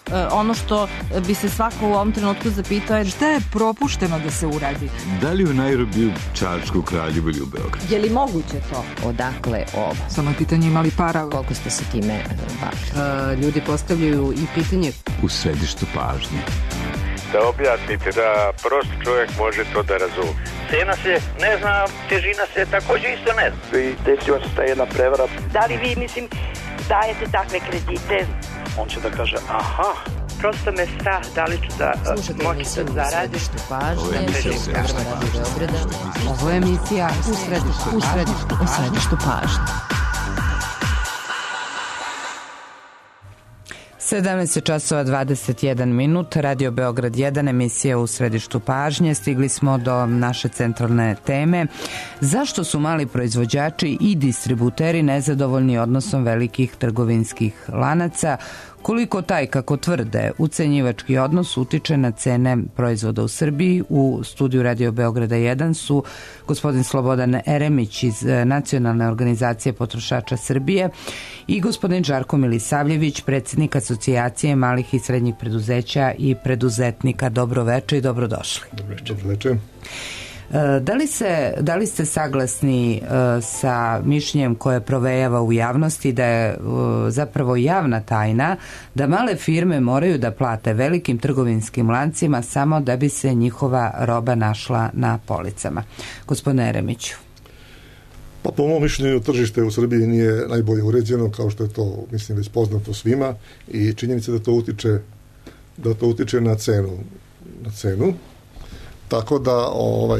ono što bi se svako u ovom trenutku zapitao je šta je propušteno da se uradi? Da li u Nairobiju, Čačku, Kraljevu ili u Beogradu? Je li moguće to? Odakle ovo? Samo je pitanje imali para. Koliko ste se time bavili? Ljudi postavljaju i pitanje u središtu pažnje. Da objasnite, da prost čovjek može to da razumije. Cena se ne zna, težina se također isto ne zna. I desila se ta jedna prevara. Da li vi, dajete takve kredite? On će da kaže, aha. Prosto me strah, da li ću da moći da zaradim. Ovo je emisija u središtu pažnje. 17 časova 21 minut, Radio Beograd 1, emisija u središtu pažnje. Stigli smo do naše centralne teme. Zašto su mali proizvođači i distributeri nezadovoljni odnosom velikih trgovinskih lanaca? Koliko taj, kako tvrde, ucenjivački odnos utiče na cene proizvoda u Srbiji? U studiju Radio Beograda 1 su gospodin Slobodan Eremić iz Nacionalne organizacije potrošača Srbije i gospodin Žarko Milisavljević, predsjednik Asocijacije malih i srednjih preduzeća i preduzetnika. Dobro večer i dobrodošli. Dobro večer. Da li ste saglasni sa mišljenjem koje provejava u javnosti da je zapravo javna tajna da male firme moraju da plate velikim trgovinskim lancima samo da bi se njihova roba našla na policama? Gospodine Eremiću. Pa po mom mišljenju tržište u Srbiji nije najbolje uređeno, kao što je to, mislim, već poznato svima, i činjenica da to utiče na cenu. Tako da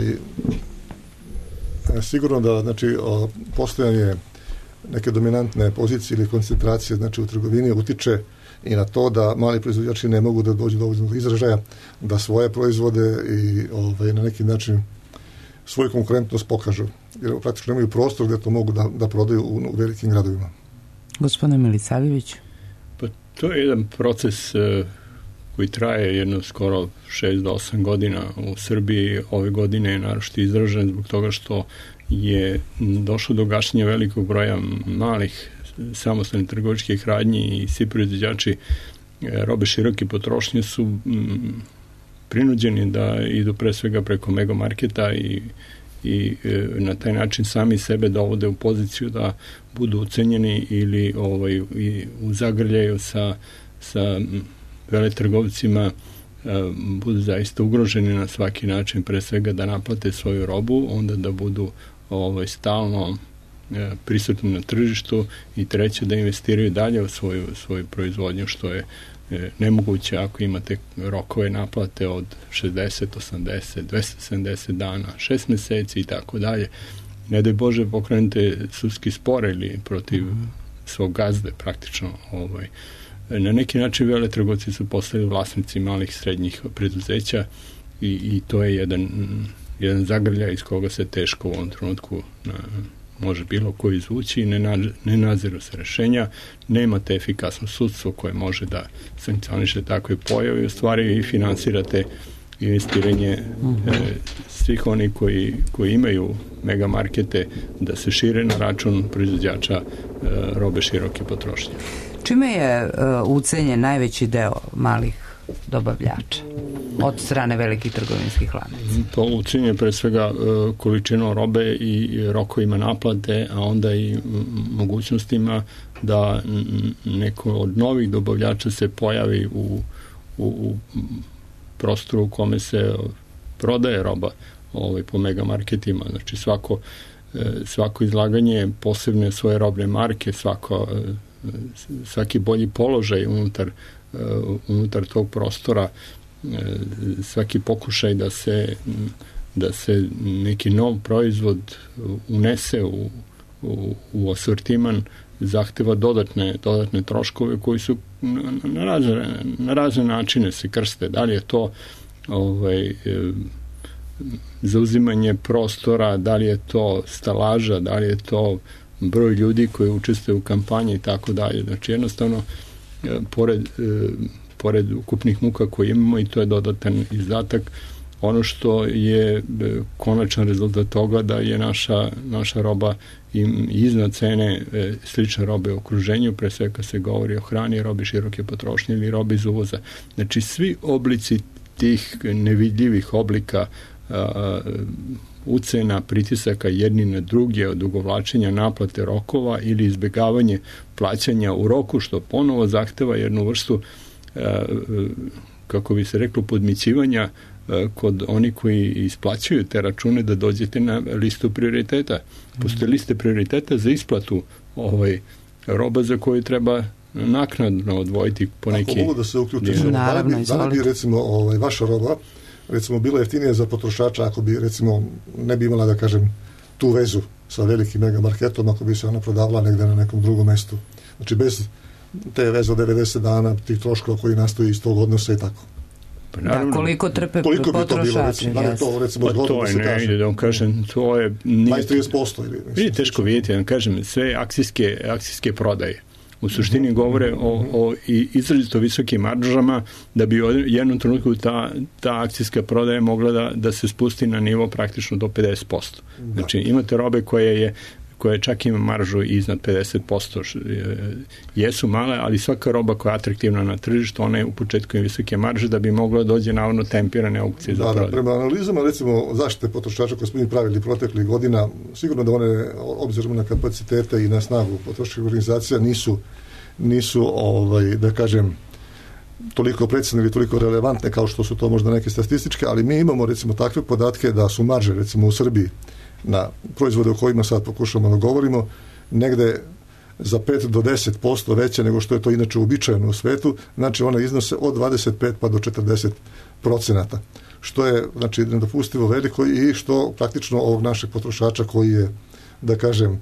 sigurno da, znači, postojanje neke dominantne pozicije ili koncentracije, znači, u trgovini utiče i na to da mali proizvođači ne mogu da dođu do izražaja, da svoje proizvode i na neki način svoju konkurentnost pokažu, jer praktično nemaju prostor gde to mogu da prodaju u velikim gradovima. Gospodine Milisavljević. Pa to je jedan proces koji traje jedno skoro 6 do 8 godina u Srbiji. Ove godine je naročito izražen zbog toga što je došlo do gašenja velikog broja malih samostalnih trgovačkih radnji i svi proizvođači robe široke potrošnje su prinuđeni da idu pre svega preko megamarketa i na taj način sami sebe dovode u poziciju da budu ucenjeni ili u zagrljaju sa veletrgovcima, budu zaista ugroženi na svaki način, pre svega da naplate svoju robu, onda da budu stalno prisutni na tržištu, i treće da investiraju dalje u svoju proizvodnju, što je nemoguće ako imate rokove naplate od 60, 80, 270 dana, 6 meseci i tako dalje. Ne daj Bože pokrenete sudski spor ili protiv svog gazde praktično. Na neki način veletrgovci su postali vlasnici malih srednjih preduzeća i to je jedan zagrljaj iz koga se teško u ovom trenutku može bilo ko izvući, ne naziru se rešenja, nemate efikasno sudstvo koje može da sankcioniše takve pojave i u stvari i finansirate investiranje svih oni koji imaju megamarkete da se šire na račun proizvođača robe široke potrošnje. Čime je ucenjen najveći deo malih dobavljača od strane velikih trgovinskih lanaca? To ucenje pre svega količinom robe i rokovima naplate, a onda i mogućnostima da neko od novih dobavljača se pojavi u prostoru u kome se prodaje roba po megamarketima. Znači svako izlaganje posebne svoje robne marke, svaki bolji položaj unutar tog prostora, svaki pokušaj da se neki nov proizvod unese u asortiman zahteva dodatne troškove koji su na razne načine se krste. Da li je to zauzimanje prostora, da li je to stalaža, da li je to broj ljudi koji učestvuju u kampanji i tako dalje. Znači jednostavno pored ukupnih muka koje imamo, i to je dodatan izdatak, ono što je konačan rezultat toga da je naša roba iznad cene slične robe u okruženju, pre svega kad se govori o hrani, robi široke potrošnje ili robi iz uvoza. Znači svi oblici tih nevidljivih oblika ucena, pritisaka jedni na druge, odugovlačenja naplate rokova ili izbegavanje plaćanja u roku, što ponovo zahteva jednu vrstu, kako bi se reklo, podmićivanja kod oni koji isplaćuju te račune, da dođete na listu prioriteta. Postoje liste prioriteta za isplatu roba za koju treba naknadno odvojiti po neki... Ako mogu da se uključim, da bi recimo vaša roba recimo bila jeftinija za potrošača ako bi recimo ne bi imala, da kažem, tu vezu sa velikim megamarketom, ako bi se ona prodavala negde na nekom drugom mestu. Znači bez te veze od 90 dana, tih troškova koji nastaju iz tog odnosa i tako. Pa naravno, koliko trpe koliko potrošači? Da je to recimo zgodno da se kaže? Da vam kažem, to je... 20-30% ili... Nije teško vidjeti, da vam kažem, sve akcijske prodaje u suštini govore o izrazito visokim maržama, da bi u jednom trenutku ta akcijska prodaja mogla da se spusti na nivo praktično do 50%. Znači imate robe koje čak ima maržu iznad 50%. Jesu male, ali svaka roba koja je atraktivna na tržištu, ona je u početku im visoke marže da bi mogla dođe navodno tempirane aukcije za prodaju. Prema analizama, recimo, zaštite potrošača koje smo mi pravili proteklih godina, sigurno da one, obzirom na kapacitete i na snagu potrošačkih organizacija, nisu da kažem, toliko precizne ili toliko relevantne kao što su to možda neke statističke, ali mi imamo, recimo, takve podatke da su marže, recimo, u Srbiji na proizvode o kojima sad pokušamo da govorimo, negde za 5 do 10% veće nego što je to inače uobičajeno u svetu, znači one iznose od 25 pa do 40%, što je, znači, nedopustivo veliko i što praktično ovog našeg potrošača koji je, da kažem,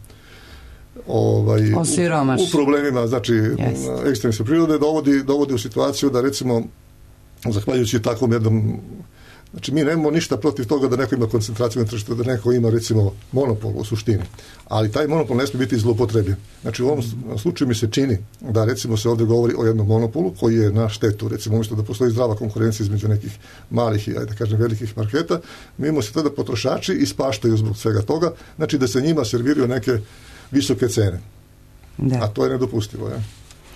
u problemima, znači, ekstremne prirode, dovodi u situaciju da, recimo, zahvaljujući takvom jednom, znači, mi nemamo ništa protiv toga da neko ima koncentraciju na tržištu, da neko ima, recimo, monopol u suštini. Ali taj monopol ne smije biti zloupotrebljen. Znači, u ovom slučaju mi se čini da, recimo, se ovdje govori o jednom monopolu koji je na štetu, recimo, umjesto da postoji zdrava konkurencija između nekih malih i, da kažem, velikih marketa, mi imamo se tada potrošači ispaštaju zbog svega toga, znači da se njima serviraju neke visoke cene. Da. A to je nedopustivo, ja.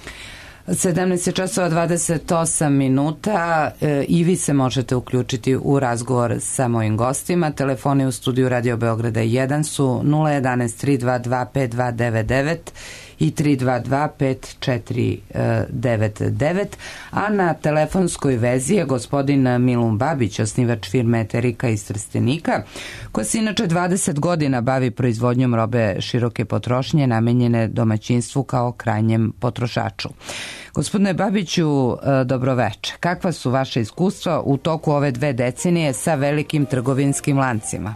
17:28 i vi se možete uključiti u razgovor sa mojim gostima. Telefoni u studiju Radio Beograda 1 su 011 322 5299 i 322 5499, a na telefonskoj vezi je gospodin Milun Babić, osnivač firme Eterika iz Trstenika, koja se inače 20 godina bavi proizvodnjom robe široke potrošnje namenjene domaćinstvu kao krajnjem potrošaču. Gospodine Babiću, dobroveče. Kakva su vaše iskustva u toku ove 2 decenije sa velikim trgovinskim lancima?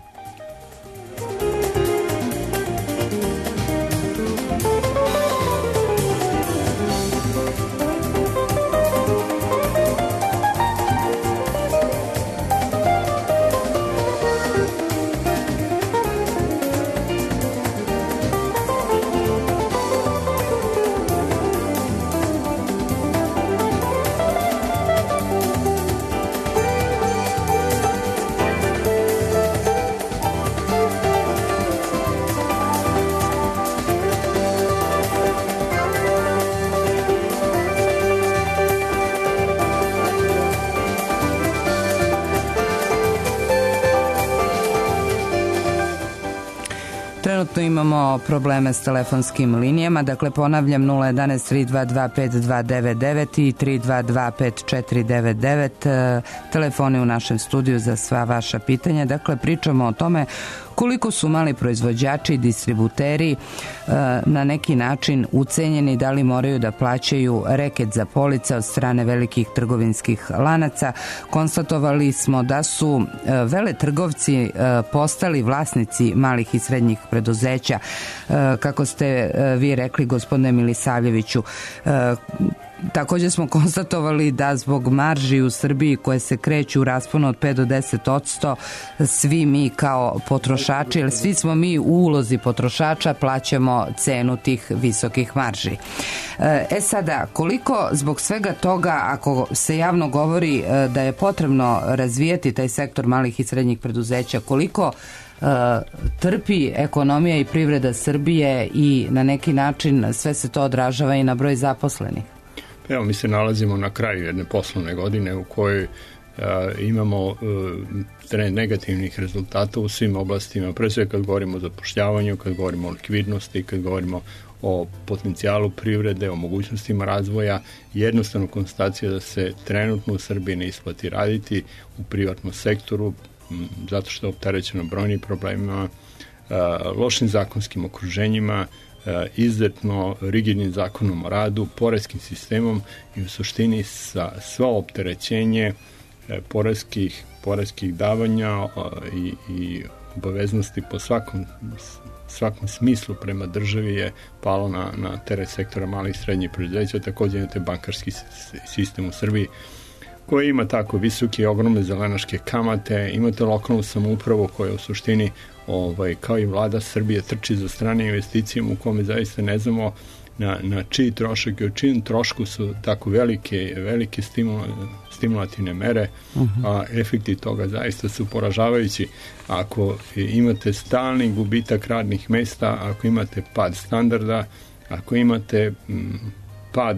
Trenutno imamo probleme s telefonskim linijama, dakle ponavljam 011 322 5299 i 322 5499, telefoni u našem studiju za sva vaša pitanja. Dakle, pričamo o tome koliko su mali proizvođači i distributeri na neki način ucenjeni, da li moraju da plaćaju reket za police od strane velikih trgovinskih lanaca. Konstatovali smo da su veletrgovci postali vlasnici malih i srednjih preduzeća. Kako ste vi rekli, gospodine Milisavljeviću, Također smo konstatovali da zbog marži u Srbiji koje se kreću u rasponu od 5 do 10%, svi mi kao potrošači, jer svi smo mi u ulozi potrošača, plaćamo cenu tih visokih marži. Sada, koliko zbog svega toga, ako se javno govori da je potrebno razvijati taj sektor malih i srednjih preduzeća, koliko trpi ekonomija i privreda Srbije i na neki način sve se to odražava i na broj zaposlenih? Evo, mi se nalazimo na kraju jedne poslovne godine u kojoj imamo trend negativnih rezultata u svim oblastima, pre sve kad govorimo o zapošljavanju, kad govorimo o likvidnosti, kad govorimo o potencijalu privrede, o mogućnostima razvoja. Jednostavno konstatacija da se trenutno u Srbiji ne isplati raditi u privatnom sektoru, zato što je opterećeno brojnim problemima, lošim zakonskim okruženjima, izuzetno rigidnim zakonom o radu, poreskim sistemom i u suštini svo opterećenje poreskih davanja i obaveznosti po svakom smislu prema državi je palo na teret sektora malih i srednjih preduzeća. Također imate bankarski sistem u Srbiji koji ima tako visoke, ogromne zelenaške kamate, imate lokalnu samoupravu koja u suštini kao i vlada Srbije trči za strane investicijama u kome zaista ne znamo na čiji trošak i o čijem trošku su tako velike stimulativne mere, a efekti toga zaista su poražavajući. Ako imate stalni gubitak radnih mesta, ako imate pad standarda, ako imate pad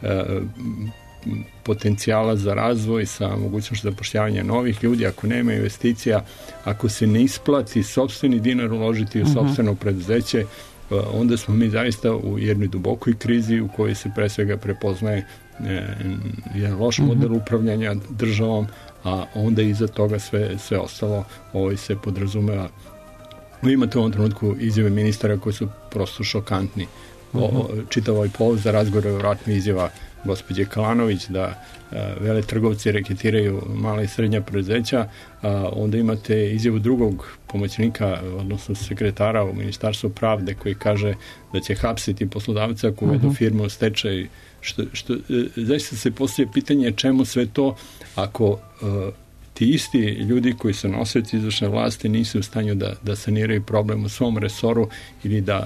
potencijala za razvoj sa mogućnošću zapošljavanja novih ljudi, ako nema investicija, ako se ne isplati sopstveni dinar uložiti u sopstveno preduzeće, onda smo mi zaista u jednoj dubokoj krizi u kojoj se pre svega prepoznaje jedan loš model upravljanja državom, a onda iza toga sve ostalo se podrazumeva. Imate u ovom trenutku izjave ministara koji su prosto šokantni. Čitav ovaj povod za razgovor je vjerojatno izjava gospođe Kalanović da veletrgovci reketiraju mala i srednja preduzeća, onda imate izjavu drugog pomoćnika, odnosno sekretara u Ministarstvu pravde koji kaže da će hapsiti poslodavca ako uvedu firmu u stečaj. Zaista se postavlja pitanje čemu sve to ako ti isti ljudi koji su nosioci izvršne vlasti nisu u stanju da saniraju problem u svom resoru ili da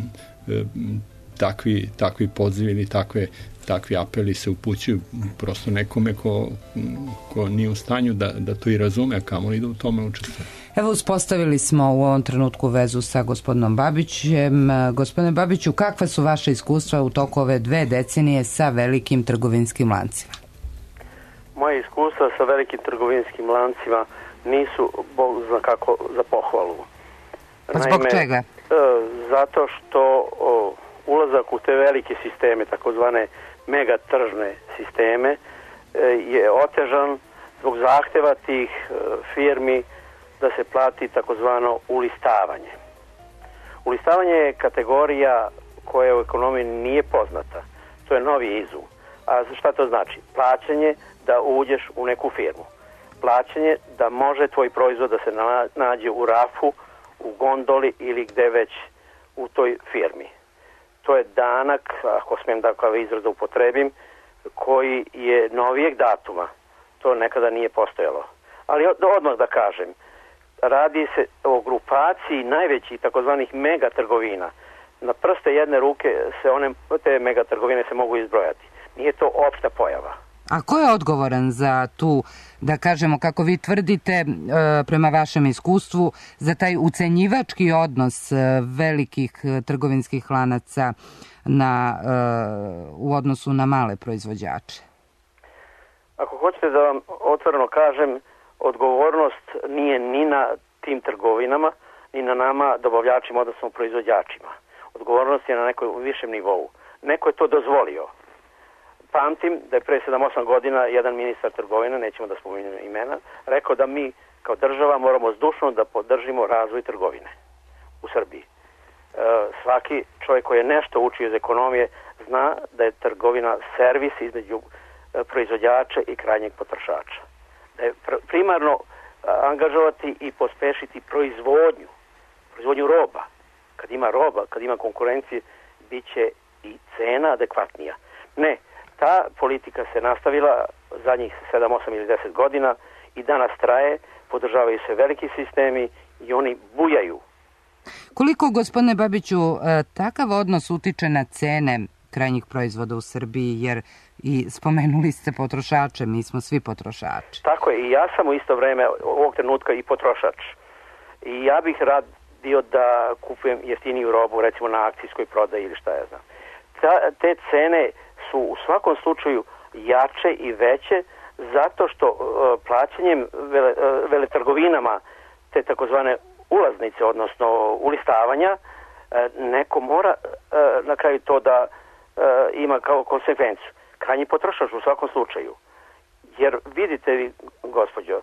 takvi pozivi ili takvi apeli se upućuju prosto nekome ko nije u stanju da to i razume, a kamoli da u tome učestvuje. Evo, uspostavili smo u ovom trenutku vezu sa gospodinom Babićem. Gospodine Babiću, kakva su vaše iskustva u toku ove 2 decenije sa velikim trgovinskim lancima? Moje iskustva sa velikim trgovinskim lancima nisu, Bog zna kako, za pohvalu. Pa zbog čega? Zato što ulazak u te velike sisteme, takozvane megatržne sisteme, je otežan zbog zahteva tih firmi da se plati takozvano ulistavanje. Ulistavanje je kategorija koja u ekonomiji nije poznata. To je novi izum. A šta to znači? Plaćanje da uđeš u neku firmu. Plaćanje da može tvoj proizvod da se nađe u rafu, u gondoli ili gde već u toj firmi. To je danak, ako smijem da kao izraz da upotrebim, koji je novijeg datuma. To nekada nije postojalo. Ali odmah da kažem, radi se o grupaciji najvećih takozvanih megatrgovina. Na prste jedne ruke te megatrgovine se mogu izbrojati. Nije to opšta pojava. A ko je odgovoran za tu, da kažemo, kako vi tvrdite, prema vašem iskustvu, za taj ucenjivački odnos velikih trgovinskih lanaca u odnosu na male proizvođače? Ako hoćete da vam otvoreno kažem, odgovornost nije ni na tim trgovinama, ni na nama dobavljačima, odnosno proizvođačima. Odgovornost je na nekom višem nivou. Neko je to dozvolio. Pamtim da je pre 7-8 godina jedan ministar trgovine, nećemo da spominjemo imena, rekao da mi kao država moramo zdušno da podržimo razvoj trgovine u Srbiji. Svaki čovjek koji je nešto učio iz ekonomije zna da je trgovina servis između proizvođača i krajnjeg potrošača. Da je primarno angažovati i pospešiti proizvodnju roba. Kad ima konkurencije, bit će i cena adekvatnija. Ne, Ta politika se nastavila zadnjih 7, 8 ili 10 godina i danas traje, podržavaju se veliki sistemi i oni bujaju. Koliko, gospodine Babiću, takav odnos utiče na cene krajnjih proizvoda u Srbiji, jer i spomenuli ste potrošače, mi smo svi potrošači. Tako je, i ja sam u isto vreme ovog trenutka i potrošač. I ja bih radio da kupujem jeftiniju robu, recimo na akcijskoj prodaji ili šta ja znam. Te cene su u svakom slučaju jače i veće zato što plaćanjem veletrgovinama te takozvane ulaznice, odnosno ulistavanja, neko mora na kraju to da ima kao konsekvencu. Krajnji potrošač u svakom slučaju. Jer vidite vi, gospođo,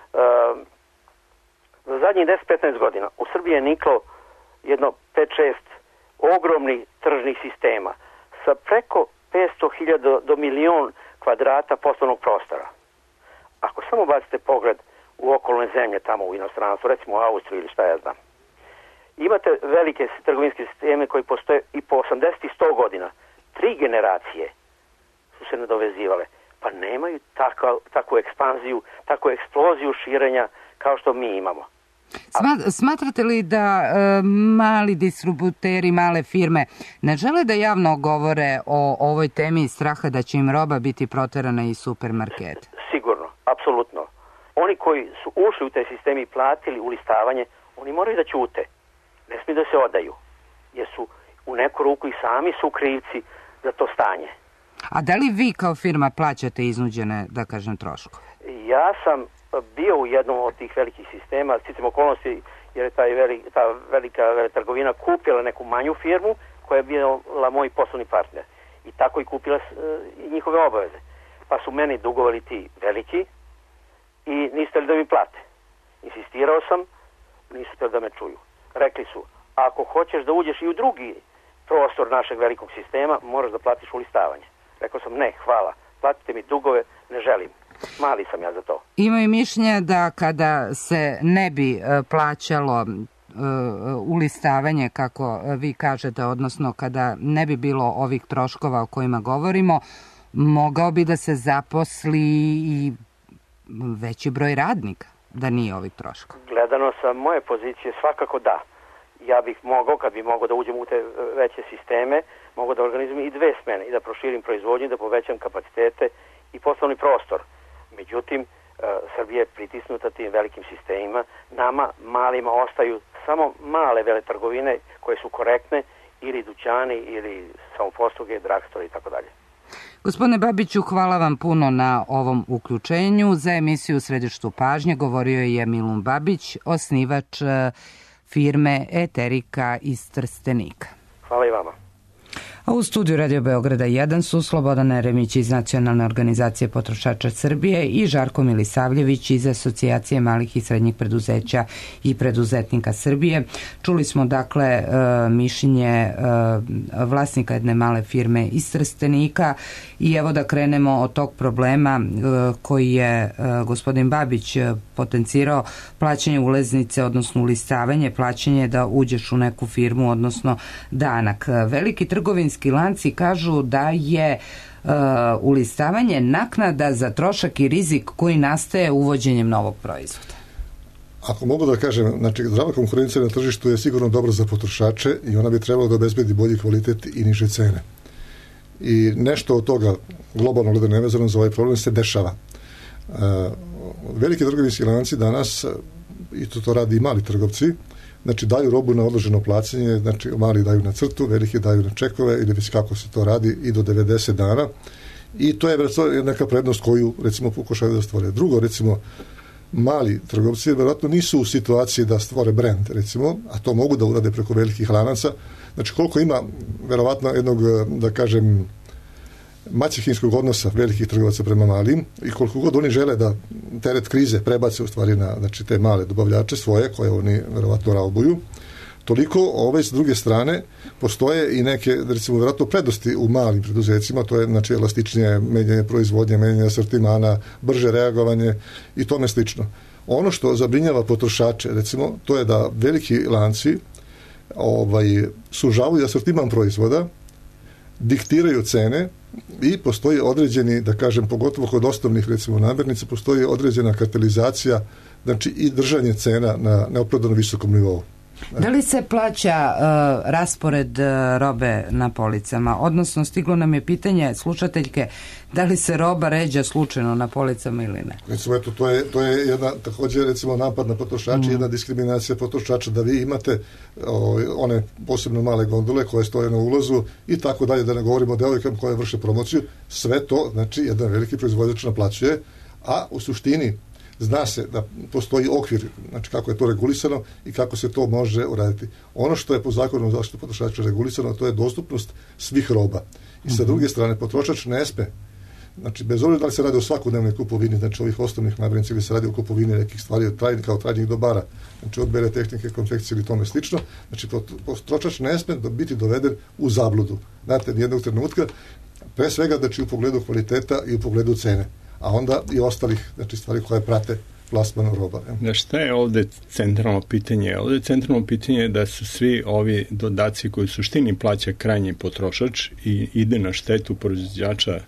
za zadnjih 10-15 godina u Srbiji je niklo jedno 5-6 ogromnih tržnih sistema sa preko 500.000 do milion kvadrata poslovnog prostora. Ako samo bacite pogled u okolne zemlje tamo u inostranstvu, recimo u Austriju ili šta ja znam, imate velike trgovinske sisteme koji postoje i po 80 i 100 godina. 3 generacije su se nadovezivale, pa nemaju takvu ekspanziju, takvu eksploziju širenja kao što mi imamo. Smatrate li da mali distributeri, male firme ne žele da javno govore o ovoj temi iz straha da će im roba biti proterana iz supermarketa? Sigurno, apsolutno. Oni koji su ušli u te sistemi i platili ulistavanje, oni moraju da ćute. Ne smiju da se odaju, jer su u neku ruku i sami su krivci za to stanje. A da li vi kao firma plaćate iznuđene, da kažem, troškove? Ja sam bio u jednom od tih velikih sistema, sticam okolnosti, jer je ta velika trgovina kupila neku manju firmu koja je bila moj poslovni partner. I tako i kupila i njihove obaveze. Pa su meni dugovali ti veliki i nisu htjeli da mi plate. Insistirao sam, nisu htjeli da me čuju. Rekli su, ako hoćeš da uđeš i u drugi prostor našeg velikog sistema, moraš da platiš ulistavanje. Rekao sam, ne, hvala, platite mi dugove, ne želim. Mali sam ja za to. Imaju mišljenje da kada se ne bi plaćalo ulistavanje, kako vi kažete, odnosno kada ne bi bilo ovih troškova o kojima govorimo, mogao bi da se zaposli i veći broj radnika, da nije ovih troškova. Gledano sa moje pozicije, svakako da. Ja bih mogao, kad bi mogao da uđem u te veće sisteme, mogao da organizujem i 2 smene i da proširim proizvodnju, da povećam kapacitete i poslovni prostor. Međutim, Srbija je pritisnuta tim velikim sistemima. Nama, malima, ostaju samo male veletrgovine koje su korektne, ili dućani, ili samoposluge, drugstore i tako dalje. Gospodine Babiću, hvala vam puno na ovom uključenju. Za emisiju Središtu pažnje govorio je Milun Babić, osnivač firme Eterika iz Trstenika. Hvala i vama. A u studiju Radio Beograda 1 su Slobodan Eremić iz Nacionalne organizacije potrošača Srbije i Žarko Milisavljević iz Asocijacije malih i srednjih preduzeća i preduzetnika Srbije. Čuli smo dakle mišljenje vlasnika jedne male firme iz Trstenika i evo da krenemo od tog problema koji je gospodin Babić potencirao, plaćanje ulaznice, odnosno ulistavanje, plaćanje da uđeš u neku firmu, odnosno danak. Veliki trgovinski lanci kažu da je ulistavanje naknada za trošak i rizik koji nastaje uvođenjem novog proizvoda. Ako mogu da kažem, znači zdrava konkurencija na tržištu je sigurno dobro za potrošače i ona bi trebala da obezbedi bolji kvalitet i niže cene. I nešto od toga globalno gledano nevezano za ovaj problem se dešava. Veliki trgovinski lanci danas, i to radi i mali trgovci, znači daju robu na odloženo plaćanje, znači mali daju na crtu, veliki daju na čekove ili već kako se to radi i do 90 dana i to je neka prednost koju recimo pokušaju da stvore. Drugo, recimo mali trgovci vjerojatno nisu u situaciji da stvore brend, recimo, a to mogu da urade preko velikih lanaca. Znači koliko ima vjerovatno jednog, da kažem, maćehinskog odnosa velikih trgovaca prema malim i koliko god oni žele da teret krize prebace u stvari na, znači, te male dobavljače svoje koje oni verovatno raubuju, toliko s druge strane postoje i neke, recimo, vjerojatno prednosti u malim preduzećima, to je, znači, elastičnije menjanje proizvodnje, menjanje asortimana, brže reagovanje i tome slično. Ono što zabrinjava potrošače, recimo, to je da veliki lanci sužavaju asortiman proizvoda diktiraju cene i postoji određeni, da kažem, pogotovo kod osnovnih, recimo, namirnica, postoji određena kartelizacija, znači i držanje cena na neopravdano visokom nivou. Da li se plaća raspored robe na policama? Odnosno, stiglo nam je pitanje slušateljke, da li se roba ređa slučajno na policama ili ne? Recimo, eto, to je jedna, također, recimo, napad na potrošače, jedna diskriminacija potrošača, da vi imate one posebno male gondole koje stoje na ulazu i tako dalje, da ne govorimo o devojkama koje vrše promociju. Sve to, znači, jedan veliki proizvođač naplaćuje, a u suštini zna se da postoji okvir, znači kako je to regulisano i kako se to može uraditi. Ono što je po zakonu o zaštitu potrošača regulisano, to je dostupnost svih roba. I sa druge strane, potrošač ne sme, znači bez obzira da li se radi o svakodnevnoj kupovini, znači ovih osnovnih namirnica, ili se radi o kupovini nekih stvari kao trajnih dobara, znači od bele tehnike, konfekcije ili tome slično, znači potrošač ne sme biti doveden u zabludu. Znate, nijednog trenutka, pre svega, znači u pogledu kvaliteta i u pogledu cene, a onda i ostalih, znači, stvari koje prate plasmanu roba. Da, šta je ovde centralno pitanje? Ovde centralno pitanje je da su svi ovi dodaci koji u suštini plaća krajnji potrošač i ide na štetu proizvođača,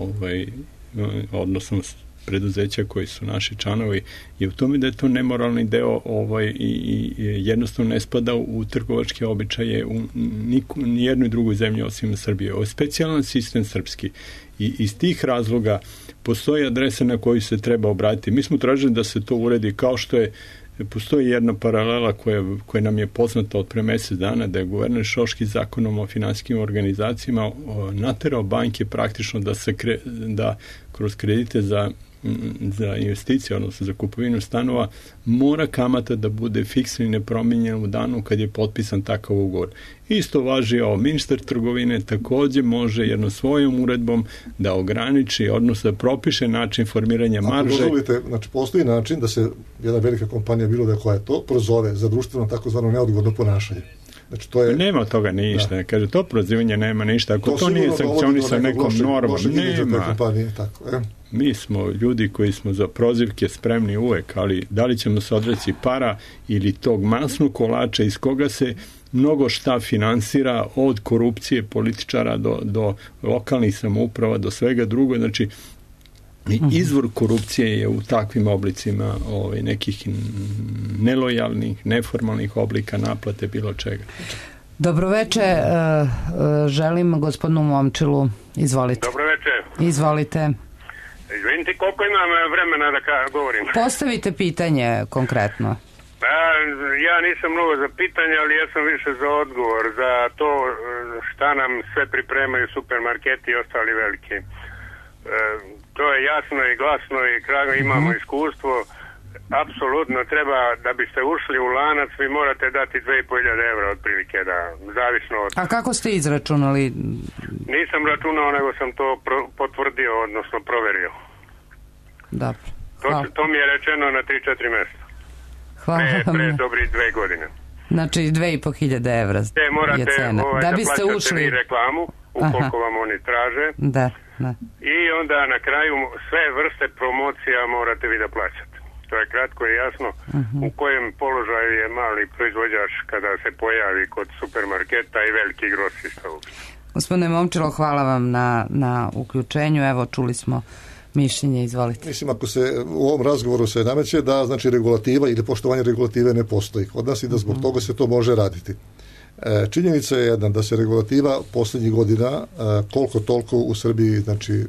odnosno preduzeća koji su naši članovi, je u tome da je to nemoralni deo i jednostavno ne spada u trgovačke običaje u nijednoj drugoj zemlji osim Srbije. Ovo je specijalan sistem srpski i iz tih razloga postoji adresa na koju se treba obratiti. Mi smo tražili da se to uredi kao što je postoji jedna paralela koja nam je poznata od pre mesec dana, da je guverner Šoški zakonom o finansijskim organizacijama naterao banke praktično da kroz kredite za investicije, odnosno za kupovinu stanova, mora kamata da bude fiksna i nepromijenjena u danu kad je potpisan takav ugovor. Isto važi ovo. Ministar trgovine također može jednom svojom uredbom da ograniči, odnosno da propiše način formiranja marže. Ako dozvolite, znači postoji način da se jedna velika kompanija, bilo da je koja je to, prozove za društveno takozvano neodgovorno ponašanje. Znači, to je... Nema toga ništa. Da. Kaže, to prozivanje nema ništa. Ako to nije sankcionisano nekom normom, nema. Tako, Mi smo ljudi koji smo za prozivke spremni uvek, ali da li ćemo se odreći para ili tog masnog kolača iz koga se mnogo šta finansira, od korupcije političara do lokalnih samouprava, do svega drugo. Znači, izvor korupcije je u takvim oblicima nekih nelojalnih, neformalnih oblika naplate bilo čega. Dobroveče, želim gospodinu Momčilu. Izvolite. Dobroveče. Izvolite. Izvinite, koliko imam vremena da govorim? Postavite pitanje konkretno. Ja nisam mnogo za pitanje, ali ja sam više za odgovor, za to šta nam sve pripremaju supermarketi i ostali veliki. To je jasno i glasno i imamo iskustvo. Apsolutno treba, da biste ušli u lanac, vi morate dati 2.500 evra otprilike, zavisno od... A kako ste izračunali? Nisam računao, nego sam to potvrdio, odnosno proverio. Dobro. To mi je rečeno na 3-4 mjesta. Pre dobri 2 godine. Znači 2.500 evra je cena. Da biste ušli... reklamu, ukoliko vam oni traže. Da. I onda na kraju sve vrste promocija morate vi da plaćate. To je kratko i jasno u kojem položaju je mali proizvođač kada se pojavi kod supermarketa i veliki grosista. Gospodine Momčilo, hvala vam na uključenju. Evo, čuli smo mišljenje, izvolite. Mislim, ako se u ovom razgovoru se nameće da, znači, regulativa ili poštovanje regulative ne postoji kod nas i da zbog toga se to može raditi. Činjenica je jedna da se regulativa posljednjih godina koliko toliko u Srbiji, znači,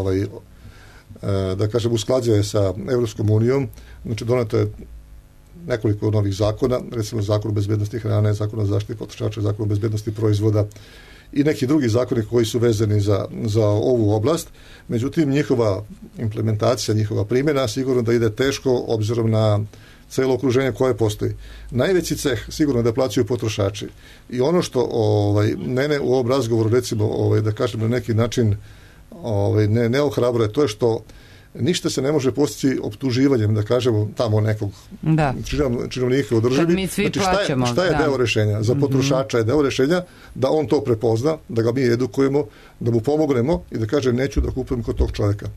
da kažem, usklađuje sa Evropskom unijom. Znači, doneto je nekoliko novih zakona, recimo Zakon o bezbednosti hrane, Zakon o zaštiti potrošača, Zakon o bezbednosti proizvoda i neki drugi zakoni koji su vezani za ovu oblast. Međutim, njihova implementacija, njihova primjena sigurno da ide teško obzirom na celo okruženje koje postoji. Najveći ceh sigurno da plaćaju potrošači. I ono što mene u ovom razgovoru, recimo, da kažem na neki način ne ohrabruje, to je što ništa se ne može postići optuživanjem, da kažemo, tamo nekog činovnika u državi. Znači, šta je deo rešenja? Za potrošača je deo rešenja da on to prepozna, da ga mi edukujemo, da mu pomognemo i da kaže neću da kupujem kod tog čovjeka.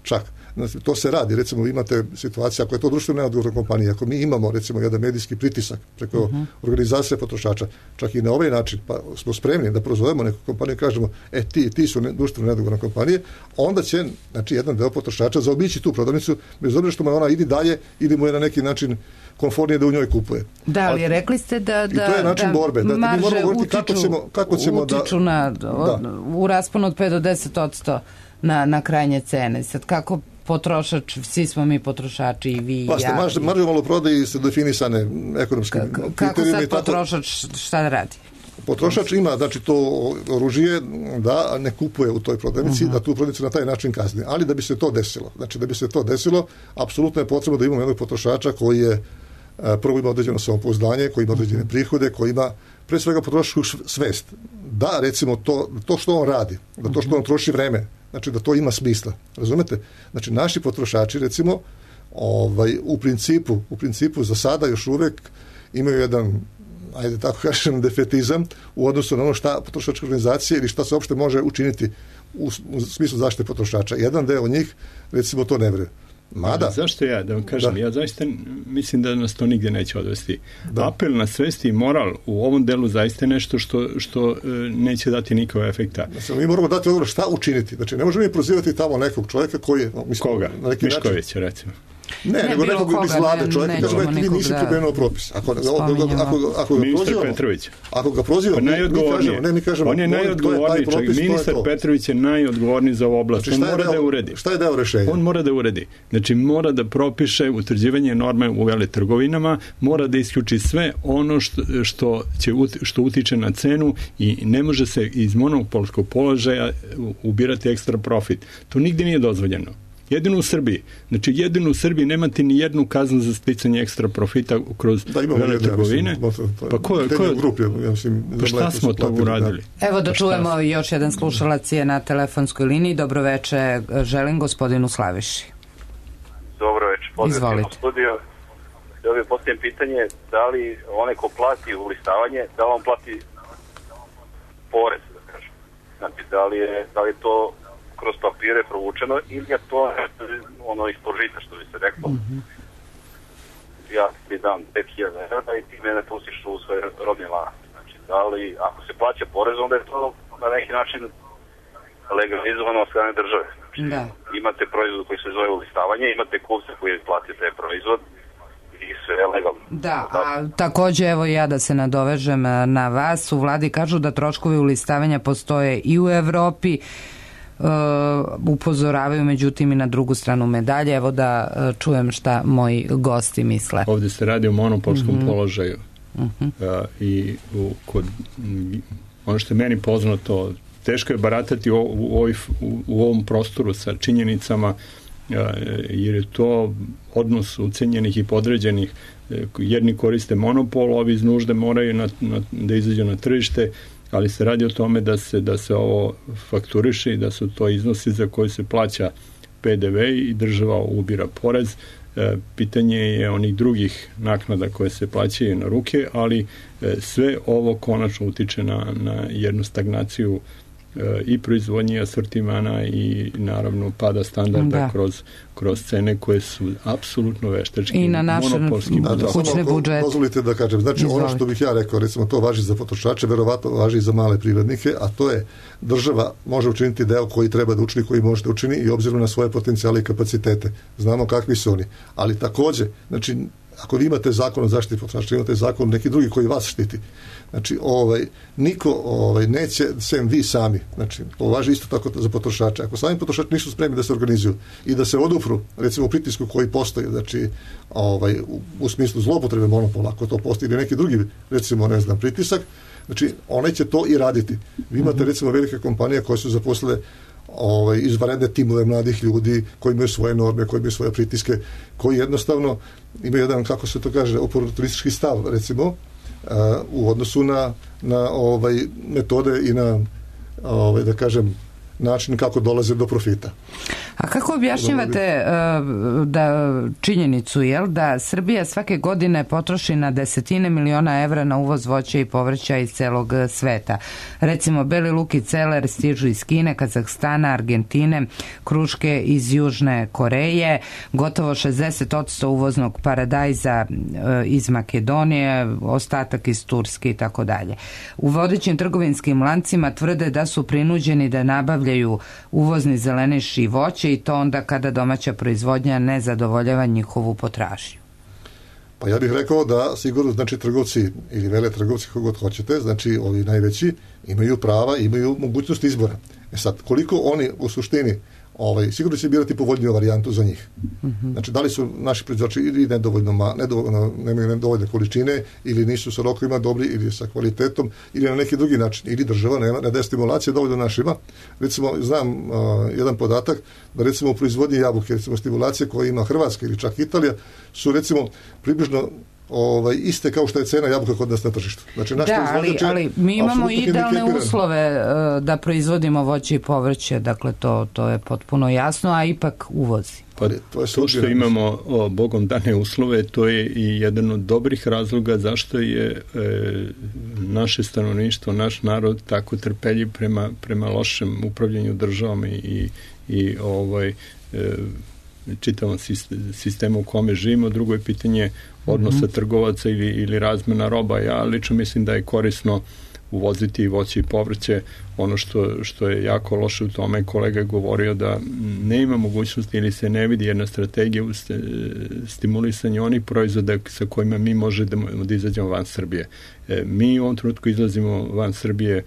čak. Znači, to se radi, recimo imate situacija, ako je to društveno neodgovorna kompanija, ako mi imamo recimo jedan medijski pritisak preko organizacije potrošača, čak i na ovaj način, pa smo spremni da prozovemo neku kompaniju i kažemo, ti su društveno neodgovorne kompanije, onda će, znači, jedan deo potrošača zaobići tu prodavnicu, bez obzira što mu ona ide dalje ili mu je na neki način komfornije da u njoj kupuje. Da, ali rekli ste da i to je način borbe. Da, marže utiču u rasponu od 5 do 10% na krajnje cene. Sad kako potrošač, svi smo mi potrošači i vi i ja. Marže u maloprodaji su definisane ekonomskim kriterijima. Kako sad potrošač šta radi? Potrošač ima, znači, to oružje da ne kupuje u toj prodavnici, da tu prodavnicu na taj način kazni. Ali da bi se to desilo, znači da bi se to desilo, apsolutno je potrebno da imamo jednog potrošača koji je prvo ima određeno samopouzdanje, koji ima određene prihode, koji ima pre svega potrošačku svest. Da, recimo, to što on radi, da to što on troši vreme, znači da to ima smisla. Razumete? Znači, naši potrošači, recimo, u principu za sada još uvek imaju jedan, ajde tako kažem, defetizam u odnosu na ono šta potrošačke organizacije ili šta se uopšte može učiniti u smislu zaštite potrošača. Jedan deo njih, recimo, to ne veruje. Mada. Zašto ja, da vam kažem, ja zaista mislim da nas to nigde neće odvesti. Apel na svest i moral u ovom delu zaista je nešto što neće dati nikakve efekta. Mi moramo dati odgovor šta učiniti. Znači, ne možemo mi prozivati tamo nekog čovjeka koji je... Koga? Miškovića, recimo. Ne, nego nekog iz vlade čovjeka, kažemo, vi nisi pripremio propis. Ako ga prozivamo, mi kažemo, on je najodgovorniji čovjek. Ministar Petrović je najodgovorniji za ovu oblast. On mora da uredi. Šta je deo rešenja? On mora da uredi. Znači, mora da propiše utvrđivanje norme u veletrgovinama, mora da isključi sve ono što utiče na cenu i ne može se iz monopolskog položaja ubirati ekstra profit. To nigde nije dozvoljeno. Jedino u Srbiji. Znači, jedino u Srbiji nemate ni jednu kaznu za sticanje ekstra profita kroz veletrgovine. Pa šta smo to uradili? Evo da čujemo, još jedan slušalac je na telefonskoj liniji. Dobroveče, želim gospodinu Slaviši. Dobroveče, pozdrav u studiju. Da bih postavim pitanje, da li onaj ko plati ulistavanje, da on plati porez, da kažem. Znači, da li je to kroz papire provučeno ili je to ispod žita, što bi se reklo. Ja ti dam 5.000 evra i ti mene pustiš u svoje robni lanac. Znači, da li, ako se plaća porez, onda je to na neki način legalizovano od strane države. Znači, imate proizvod koji se zove ulistavanje, imate kupca koji plati taj proizvod i sve je legalno. Da, a takođe, evo ja da se nadovežem na vas, u vladi kažu da troškovi ulistavanja postoje i u Evropi, upozoravaju međutim i na drugu stranu medalje. Evo da čujem šta moji gosti misle. Ovdje se radi o monopolskom položaju i ono što je meni poznato, teško je baratati u ovom prostoru sa činjenicama, jer je to odnos ucenjenih i podređenih. Jedni koriste monopol, ovi iz nužde moraju da izađu na tržište, ali se radi o tome da se ovo fakturiše i da su to iznosi za koje se plaća PDV i država ubira porez. Pitanje je onih drugih naknada koje se plaćaju na ruke, ali sve ovo konačno utiče na jednu stagnaciju i proizvodnje asortimana i naravno pada standarda kroz cene koje su apsolutno veštački i na naše kućne budžete. Dozvolite da kažem, znači ono što bih ja rekao, recimo to važi za potrošače, verovatno važi i za male privrednike, a to je država može učiniti deo koji treba da učini, koji može da učini i obzirom na svoje potencijale i kapacitete. Znamo kakvi su oni. Ali takođe, znači ako vi imate zakon o zaštiti potrošača, imate zakon neki drugi koji vas štiti. Znači, niko neće, sem vi sami. Znači, to važi isto tako za potrošače. Ako sami potrošači nisu spremni da se organizuju i da se odupru, recimo, pritisku koji postoji, znači, u smislu zloupotrebe monopola, ako to postoji ili neki drugi, recimo, ne znam, pritisak, znači, one će to i raditi. Vi imate, recimo, velike kompanije koje su zaposlile izvanredne timove mladih ljudi koji imaju svoje norme, koji imaju svoje pritiske, koji jednostavno imaju jedan, kako se to kaže, oportunistički stav, recimo, u odnosu na metode i na, da kažem, način kako dolaze do profita. A kako objašnjavate da činjenicu, da Srbija svake godine potroši na desetine miliona evra na uvoz voća i povrća iz celog sveta? Recimo, beli luk i celer stižu iz Kine, Kazahstana, Argentine, kruške iz Južne Koreje, gotovo 60% uvoznog paradajza iz Makedonije, ostatak iz Turske i tako dalje. U vodećim trgovinskim lancima tvrde da su prinuđeni da nabavljaju uvozni zeleniš i voće i to onda kada domaća proizvodnja ne zadovoljava njihovu potražnju. Pa ja bih rekao da sigurno, znači, trgovci ili vele trgovci, kako god hoćete, znači ovi najveći imaju prava, imaju mogućnost izbora. Sad, koliko oni u suštini sigurno će birati povoljniju varijantu za njih. Znači, da li su naši proizvođači ili nemaju nedovoljne količine, ili nisu sa rokovima dobri, ili sa kvalitetom, ili na neki drugi način, ili država ne daje stimulacije dovoljno našima. Recimo, znam jedan podatak da recimo u proizvodnji jabuke, recimo stimulacije koje ima Hrvatska ili čak Italija, su recimo približno iste kao što je cena jabuka kod nas na tržištu. Znači, ali mi imamo idealne uslove da proizvodimo voće i povrće, dakle to je potpuno jasno, a ipak uvozi. Pa to što imamo Bogom dane uslove, to je i jedan od dobrih razloga zašto je naše stanovništvo, naš narod tako trpeljiv prema lošem upravljanju državom i čitavom sistemu u kome živimo. Drugo je pitanje odnosa trgovaca ili razmena roba. Ja lično mislim da je korisno uvoziti i voće i povrće. Ono što je jako loše u tome, kolega je govorio da ne ima mogućnosti ili se ne vidi jedna strategija u stimulisanju onih proizvoda sa kojima mi možemo da izađemo van Srbije. Mi u ovom trenutku izlazimo van Srbije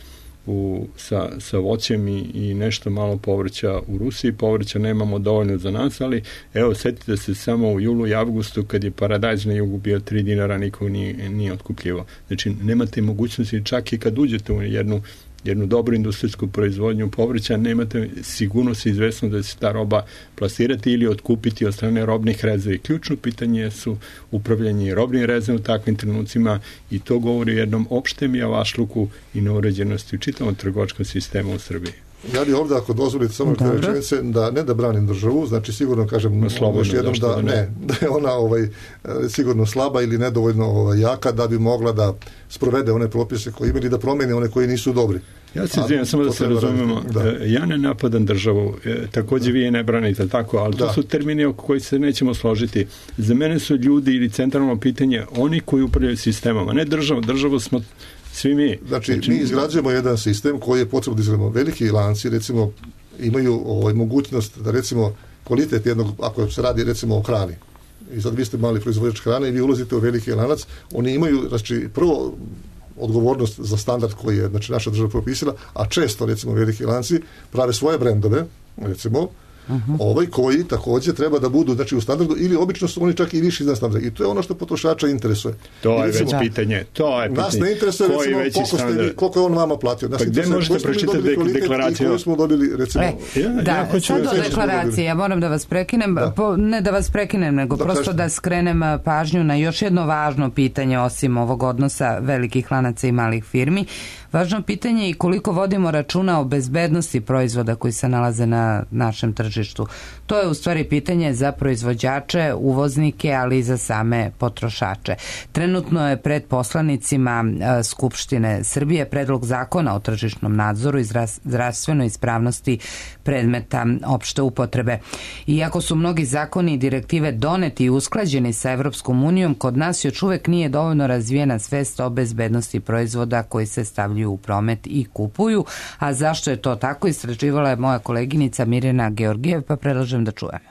sa voćem i nešto malo povrća u Rusiji. Povrća nemamo dovoljno za nas, ali evo, setite se samo u julu i avgustu kad je paradajz na jugu bio 3 dinara, niko nije otkupljivao. Znači, nemate mogućnosti, čak i kad uđete u jednu dobru industrijsku proizvodnju povrća, nemate sigurnost i izvesnost da će ta roba plasirati ili otkupiti od strane robnih rezervi. Ključno pitanje su upravljanje robnim rezervama u takvim trenucima i to govori o jednom opštem javašluku i neuređenosti u čitavom trgovačkom sistemu u Srbiji. Ja bih ovdje, ako dozvolite samo te rečenice, da branim državu, znači sigurno kažem još jednom da je ona sigurno slaba ili nedovoljno jaka da bi mogla da sprovede one propise koje ima ili da promeni one koji nisu dobri. Ja se izvijem, samo da se razumemo, ja ne napadam državu, također vi je ne branite, tako, ali to su termini oko koji se nećemo složiti. Za mene su ljudi ili centralno pitanje oni koji upravljaju sistemom, a ne državu smo svi mi. Znači, mi izgrađujemo jedan sistem koji je potrebno da izgledamo. Veliki lanci, recimo, imaju mogućnost da, recimo, kvalitet jednog, ako se radi, recimo, o hrani, i sad vi ste mali proizvođač hrane i vi ulazite u veliki lanac, oni imaju, znači, prvo odgovornost za standard koji je, znači, naša država propisila, a često, recimo, veliki lanci prave svoje brendove, recimo, koji također treba da budu, znači, u standardu, ili obično su oni čak i viši iznad standarda. I to je ono što potrošača interesuje. To je već pitanje. Nas ne interesuje, recimo, koliko je on vama platio. Pa gde možete pročitati deklaraciju? I koju smo dobili, recimo... Sad o deklaraciji, ja moram da vas prekinem, ne da vas prekinem, nego prosto da skrenem pažnju na još jedno važno pitanje, osim ovog odnosa velikih lanaca i malih firmi. Važno pitanje je i koliko vodimo računa o bezbednosti proizvoda koji se nalaze na našem tržištu. To je u stvari pitanje za proizvođače, uvoznike, ali i za same potrošače. Trenutno je pred poslanicima Skupštine Srbije predlog zakona o tržišnom nadzoru i zdravstvenoj ispravnosti predmeta opšte upotrebe. Iako su mnogi zakoni i direktive doneti i usklađeni sa Evropskom unijom, kod nas još uvek nije dovoljno razvijena svest o bezbednosti proizvoda koji se stavljaju u promet i kupuju. A zašto je to tako, istraživala je moja koleginica Mirjana Georgijev, pa predlažem da čujemo.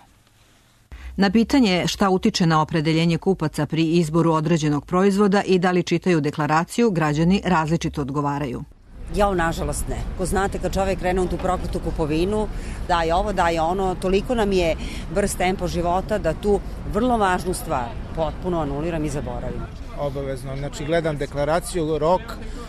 Na pitanje šta utiče na opredeljenje kupaca pri izboru određenog proizvoda i da li čitaju deklaraciju, građani različito odgovaraju. Ja, nažalost ne. Ko znate, kad čovjek krene u tu prokletu kupovinu, daje ovo, daje ono, toliko nam je brz tempo života da tu vrlo važnu stvar potpuno anuliram i zaboravim. Obavezno. Znači, gledam deklaraciju, rok,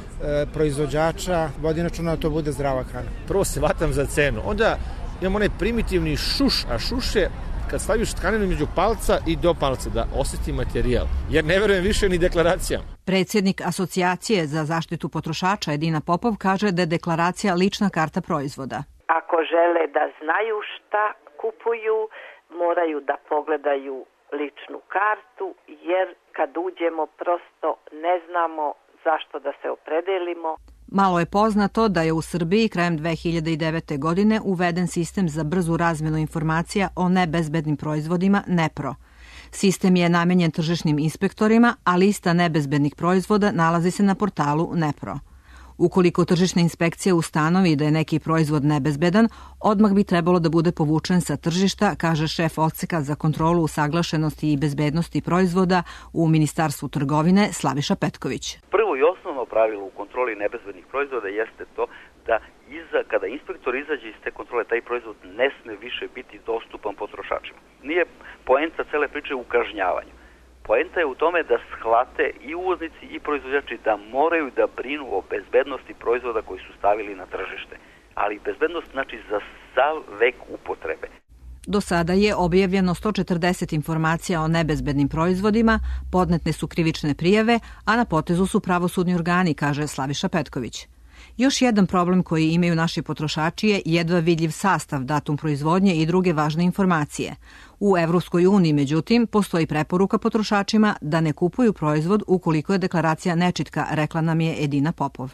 proizvođača, vodim računa da to bude zdrava hrana. Prvo se vatam za cenu, onda imam onaj primitivni šuš, a šuš je kad staviš tkaninu među palca i do palca, da osjeti materijal. Jer ne verujem više ni deklaracijama. Predsjednik Asocijacije za zaštitu potrošača Edina Popov kaže da je deklaracija lična karta proizvoda. ako žele da znaju šta kupuju, moraju da pogledaju ličnu kartu, jer kad uđemo prosto ne znamo zašto da se opredelimo. Malo je poznato da je u Srbiji krajem 2009. godine uveden sistem za brzu razmenu informacija o nebezbednim proizvodima NEPRO. Sistem je namenjen tržišnim inspektorima, a lista nebezbednih proizvoda nalazi se na portalu NEPRO. Ukoliko tržišna inspekcija ustanovi da je neki proizvod nebezbedan, odmah bi trebalo da bude povučen sa tržišta, kaže šef odseka za kontrolu usaglašenosti i bezbednosti proizvoda u Ministarstvu trgovine Slaviša Petković. Prvo i osnovno pravilo u kontroli nebezbednih proizvoda jeste to da kada inspektor izađe iz te kontrole, taj proizvod ne sme više biti dostupan potrošačima. Nije poenta cele priče u kažnjavanju. Poenta je u tome da shvate i uvoznici i proizvođači da moraju da brinu o bezbednosti proizvoda koji su stavili na tržište. Ali bezbednost znači za sav vek upotrebe. Do sada je objavljeno 140 informacija o nebezbednim proizvodima, podnete su krivične prijave, a na potezu su pravosudni organi, kaže Slaviša Petković. Još jedan problem koji imaju naši potrošači je jedva vidljiv sastav, datum proizvodnje i druge važne informacije. U Evropskoj uniji, međutim, postoji preporuka potrošačima da ne kupuju proizvod ukoliko je deklaracija nečitka, rekla nam je Edina Popov.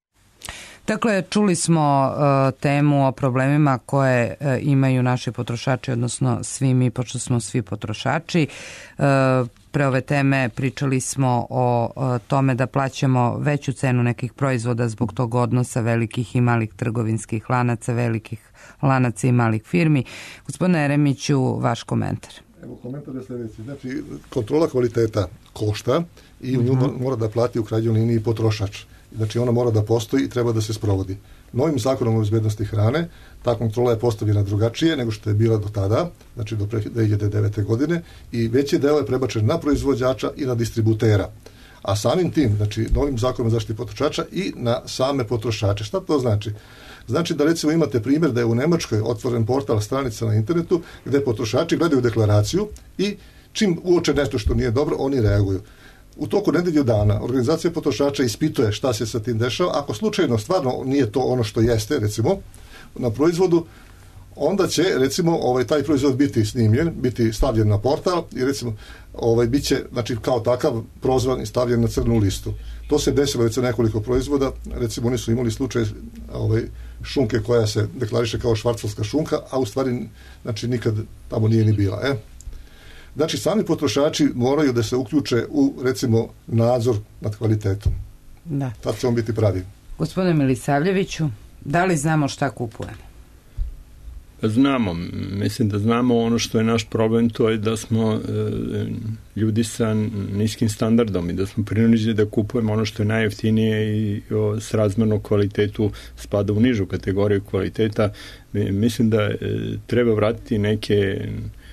Dakle, čuli smo temu o problemima koje imaju naši potrošači, odnosno svi mi, pošto smo svi potrošači. Pre ove teme pričali smo o tome da plaćamo veću cenu nekih proizvoda zbog tog odnosa velikih i malih trgovinskih lanaca, velikih lanaca i malih firmi. Gospodine Jeremiću, vaš komentar. Evo, komentar je sljedeći. Znači, kontrola kvaliteta košta i u nju mora da plati u krajnjoj liniji potrošač. Znači, ona mora da postoji i treba da se sprovodi. Novim zakonom o bezbednosti hrane ta kontrola je postavljena drugačije nego što je bila do tada, znači do 2009. godine, i veći deo je prebačen na proizvođača i na distributera. A samim tim, znači novim zakonom o zaštiti potrošača i na same potrošače. Šta to znači? Znači da recimo imate primjer da je u Nemačkoj otvoren portal stranica na internetu gde potrošači gledaju deklaraciju i čim uoče nešto što nije dobro, oni reaguju. U toku nedelju dana organizacija potrošača ispituje šta se sa tim dešava. Ako slučajno stvarno nije to ono što jeste, recimo, na proizvodu, onda će, recimo, taj proizvod biti snimljen, biti stavljen na portal i, recimo, bit će, znači, kao takav prozvan i stavljen na crnu listu. To se desilo, recimo, nekoliko proizvoda. Recimo, oni su imali slučaj šunke koja se deklariše kao švarcovska šunka, a u stvari, znači, nikad tamo nije ni bila, Znači, sami potrošači moraju da se uključe u, recimo, nadzor nad kvalitetom. Da. Tad će on biti pravi. Gospodine Milisavljeviću, da li znamo šta kupujemo? Znamo. Mislim da znamo. Ono što je naš problem, to je da smo ljudi sa niskim standardom i da smo prinuđeni da kupujemo ono što je najjeftinije i s razmernom kvalitetu spada u nižu kategoriju kvaliteta. Mislim da treba vratiti neke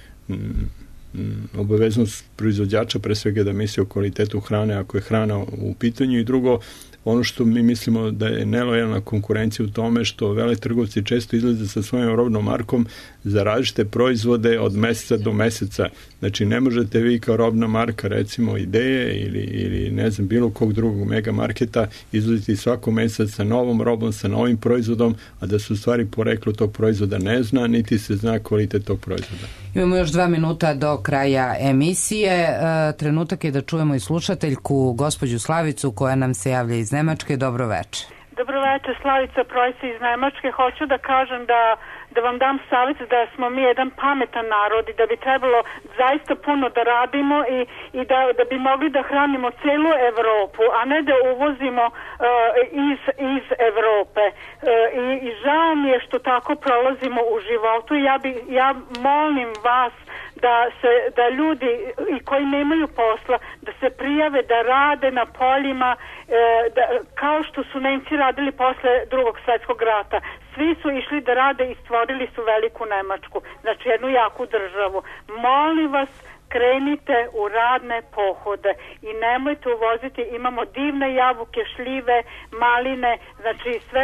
obaveznost proizvođača, pre svega da misli o kvalitetu hrane ako je hrana u pitanju, i drugo, ono što mi mislimo da je nelojalna konkurencija u tome što veletrgovci često izlaze sa svojom robnom markom za različite proizvode od meseca do meseca. Znači, ne možete vi kao robna marka, recimo Ideje ili ne znam, bilo kog drugog mega marketa izlaziti svako mesec sa novom robom, sa novim proizvodom, a da se u stvari poreklo tog proizvoda ne zna, niti se zna kvalitet tog proizvoda. Imamo još 2 minuta do kraja emisije. Trenutak je da čujemo i slušateljku, gospođu Slavicu, koja nam se javlja iz Nemačke. Dobro večer. Dobro večer, Slavica Projsa iz Nemačke. Hoću da kažem da vam dam savjet da smo mi jedan pametan narod i da bi trebalo zaista puno da radimo i da bi mogli da hranimo celu Evropu, a ne da uvozimo iz Evrope. I žao mi je što tako prolazimo u životu. Ja molim vas da ljudi i koji nemaju posla, da se prijave, da rade na poljima, kao što su Nemci radili posle Drugog svjetskog rata. Svi su išli da rade i stvorili su veliku Nemačku, znači jednu jaku državu. Molim vas, krenite u radne pohode i nemojte uvoziti, imamo divne jabuke, šljive, maline, znači sve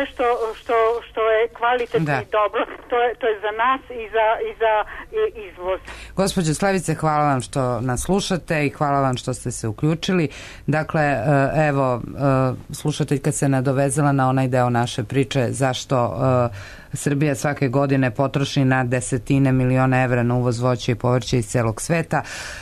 što je kvalitetno i dobro, to je za nas i za izvoz. Gospođo Slavice, hvala vam što nas slušate i hvala vam što ste se uključili. Dakle, evo, slušateljka se nadovezala na onaj deo naše priče zašto Srbija svake godine potroši na desetine miliona evra na uvoz voća i povrća iz celog sveta.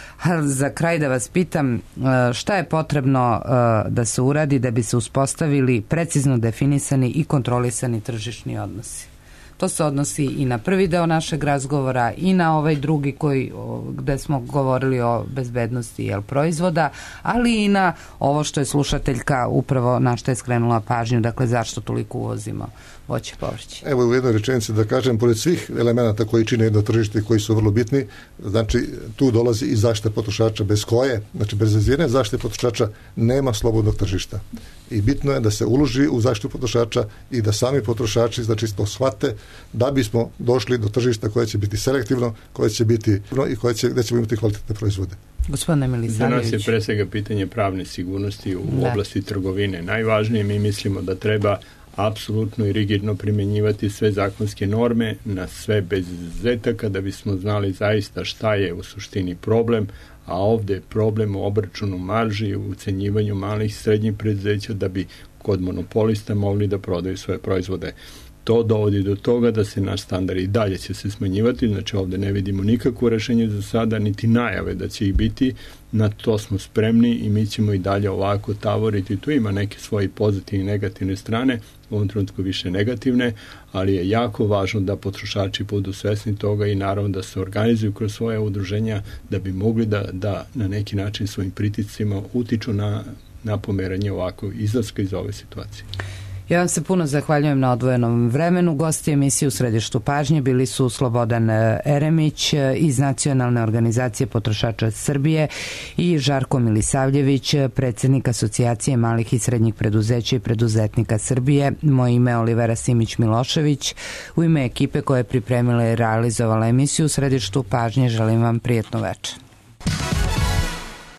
Za kraj da vas pitam, šta je potrebno da se uradi da bi se uspostavili precizno definisani i kontrolisani tržišni odnosi? To se odnosi i na prvi deo našeg razgovora i na ovaj drugi gde smo govorili o bezbednosti proizvoda, ali i na ovo što je slušateljka upravo na što je skrenula pažnju, dakle zašto toliko uvozimo voće i povrće. Evo u jednoj rečenici da kažem, pored svih elemenata koji čine jedno tržište koji su vrlo bitni, znači tu dolazi i zaštita potrošača bez koje, znači bez razvijene zaštite potrošača nema slobodnog tržišta. I bitno je da se uloži u zaštitu potrošača i da sami potrošači znači to shvate da bismo došli do tržišta koje će biti selektivno, koje će biti i gde ćemo imati kvalitetne proizvode. Gospodine Milisavljević. Za nas je pre svega pitanje pravne sigurnosti u oblasti trgovine. Najvažnije, mi mislimo da treba apsolutno i rigidno primjenjivati sve zakonske norme na sve bez izuzetaka da bismo znali zaista šta je u suštini problem, a ovde je problem u obračunu marži, u ucenjivanju malih i srednjih preduzeća da bi kod monopolista mogli da prodaju svoje proizvode. To dovodi do toga da se naš standard i dalje će se smanjivati, znači ovde ne vidimo nikakvo rešenje za sada, niti najave da će ih biti, na to smo spremni i mi ćemo i dalje ovako tavoriti. Tu ima neke svoje pozitivne i negativne strane, u ovom trenutku više negativne, ali je jako važno da potrošači budu svesni toga i naravno da se organizuju kroz svoje udruženja da bi mogli da na neki način svojim pritiscima utiču na pomeranje ovako izlaska iz ove situacije. Ja vam se puno zahvaljujem na odvojenom vremenu. Gosti emisije u središtu pažnje bili su Slobodan Eremić iz Nacionalne organizacije potrošača Srbije i Žarko Milisavljević, predsjednik Asocijacije malih i srednjih preduzeća i preduzetnika Srbije. Moje ime je Olivera Simić-Milošević. U ime ekipe koja je pripremila i realizovala emisiju u središtu pažnje želim vam prijetno večer.